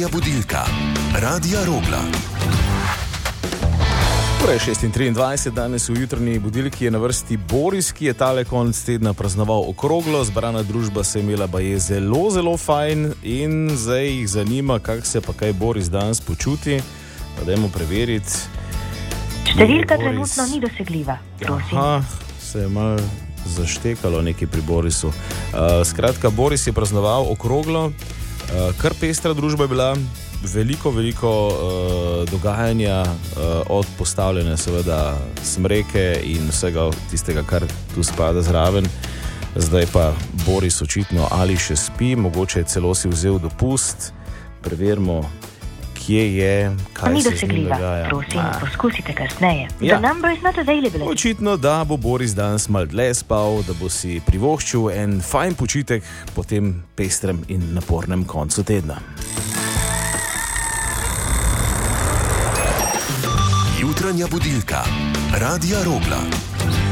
Jutranja budilka Radia Rogla. Torej, 6:23, danes v jutranji budilki je na vrsti Boris, ki je tale konec tedna praznoval okroglo. Zbrana družba se je imela baje zelo, zelo fajn in zdaj jih zanima, kako se pa kaj Boris danes počuti. Pa dajmo preveriti. Številka trenutno ni dosegljiva, prosim. Aha, se je malo zaštekalo nekaj pri Borisu. Skratka, Boris je praznoval okroglo, kar pestra družba je bila. Veliko dogajanja, od postavljanja seveda smreke in vsega tistega, kar tu spada zraven. Zdaj pa Boris očitno ali še spi, mogoče je celo si vzel dopust. Preverimo, kje je, kaj se z njim dogaja. Prosim, poskusite kasneje. Ja. The number is not available. Očitno, da bo Boris danes malo dlje spal, da bo si privoščil en fajn počitek po tem pestrem in napornem koncu tedna. Jutranja budilka Radia Rogla.